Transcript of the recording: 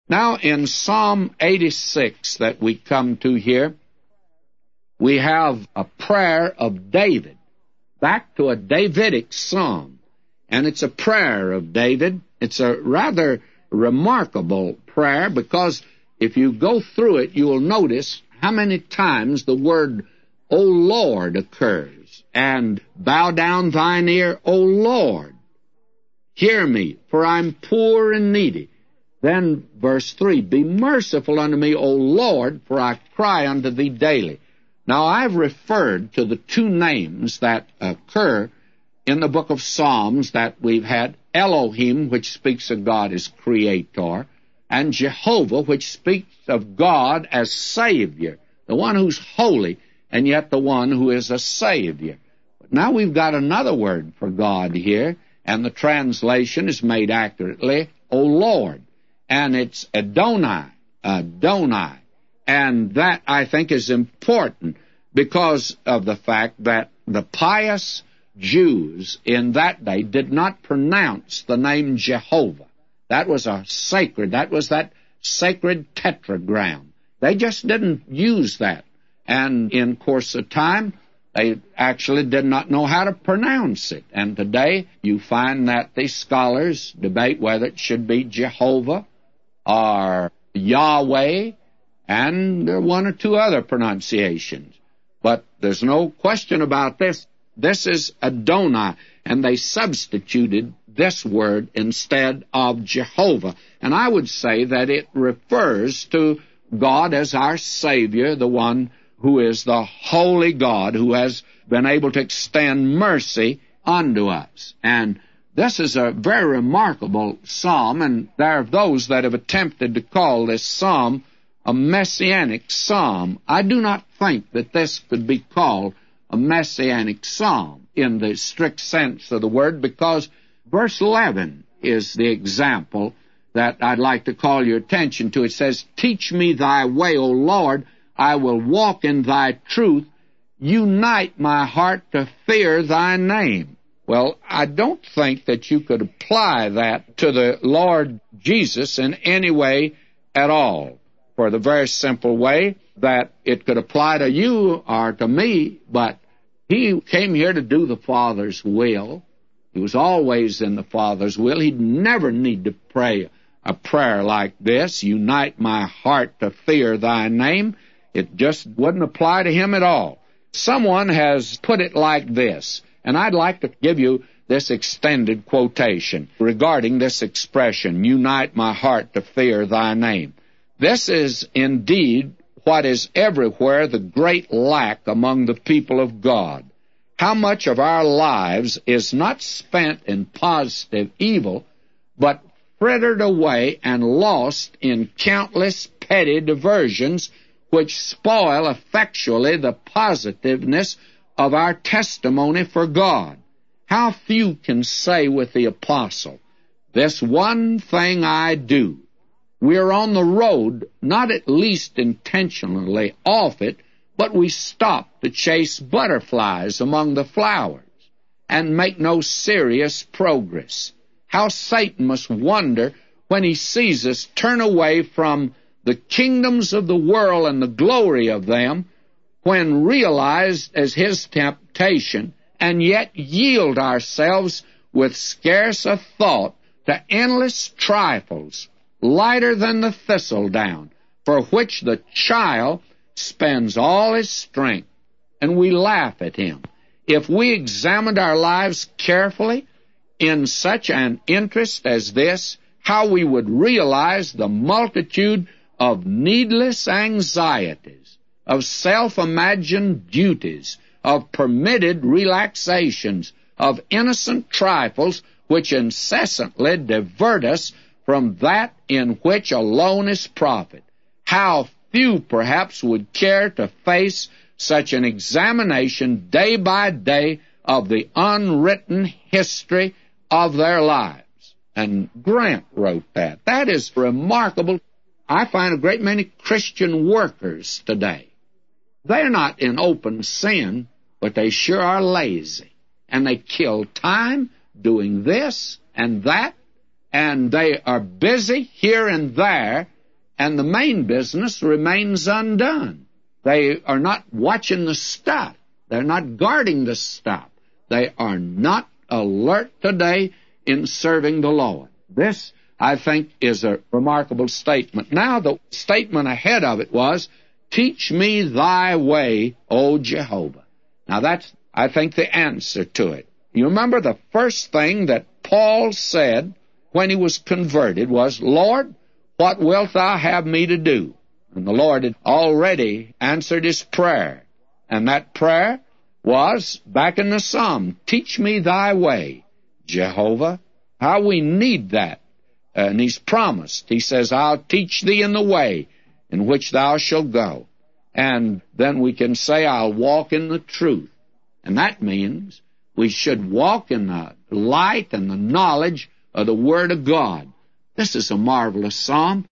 Now, in Psalm 86 that we come to here, we have a prayer of David, back to a Davidic psalm. And it's a prayer of David. It's a rather remarkable prayer because if you go through it, you will notice how many times the word O Lord occurs. And bow down thine ear, O Lord. Hear me, for I'm poor and needy. Then verse 3, be merciful unto me, O Lord, for I cry unto thee daily. Now, I've referred to the two names that occur in the book of Psalms that we've had, Elohim, which speaks of God as Creator, and Jehovah, which speaks of God as Savior, the one who's holy, and yet the one who is a Savior. But now we've got another word for God here, and the translation is made accurately, O Lord, and it's Adonai, Adonai. And that, I think, is important because of the fact that the pious Jews in that day did not pronounce the name Jehovah. That was that sacred tetragram. They just didn't use that. And in course of time, they actually did not know how to pronounce it. And today, you find that the scholars debate whether it should be Jehovah or Yahweh, and there are one or two other pronunciations. But there's no question about this. This is Adonai, and they substituted this word instead of Jehovah. And I would say that it refers to God as our Savior, the one who is the holy God, who has been able to extend mercy unto us. And this is a very remarkable psalm, and there are those that have attempted to call this psalm a messianic psalm. I do not think that this could be called a messianic psalm in the strict sense of the word, because verse 11 is the example that I'd like to call your attention to. It says, teach me thy way, O Lord, I will walk in thy truth. Unite my heart to fear thy name. Well, I don't think that you could apply that to the Lord Jesus in any way at all, for the very simple way that it could apply to you or to me, but he came here to do the Father's will. He was always in the Father's will. He'd never need to pray a prayer like this, unite my heart to fear thy name. It just wouldn't apply to him at all. Someone has put it like this, and I'd like to give you this extended quotation regarding this expression, unite my heart to fear thy name. This is indeed what is everywhere the great lack among the people of God. How much of our lives is not spent in positive evil, but frittered away and lost in countless petty diversions which spoil effectually the positiveness of our testimony for God. How few can say with the apostle, this one thing I do. We're on the road, not at least intentionally off it, but we stop to chase butterflies among the flowers and make no serious progress. How Satan must wonder when he sees us turn away from the kingdoms of the world and the glory of them, when realized as his temptation, and yet yield ourselves with scarce a thought to endless trifles, lighter than the thistledown, for which the child spends all his strength, and we laugh at him. If we examined our lives carefully in such an interest as this, how we would realize the multitude of needless anxieties, of self-imagined duties, of permitted relaxations, of innocent trifles which incessantly divert us from that in which alone is profit. How few perhaps would care to face such an examination day by day of the unwritten history of their lives. And Grant wrote that. That is remarkable. I find a great many Christian workers today. They're not in open sin, but they sure are lazy. And they kill time doing this and that, and they are busy here and there, and the main business remains undone. They are not watching the stuff. They're not guarding the stuff. They are not alert today in serving the Lord. This, I think, is a remarkable statement. Now, the statement ahead of it was, teach me thy way, O Jehovah. Now, that's, I think, the answer to it. You remember the first thing that Paul said when he was converted was, Lord, what wilt thou have me to do? And the Lord had already answered his prayer. And that prayer was back in the Psalm, teach me thy way, Jehovah. How we need that. And he's promised. He says, I'll teach thee in the way in which thou shalt go. And then we can say, I'll walk in the truth. And that means we should walk in the light and the knowledge of the Word of God. This is a marvelous psalm.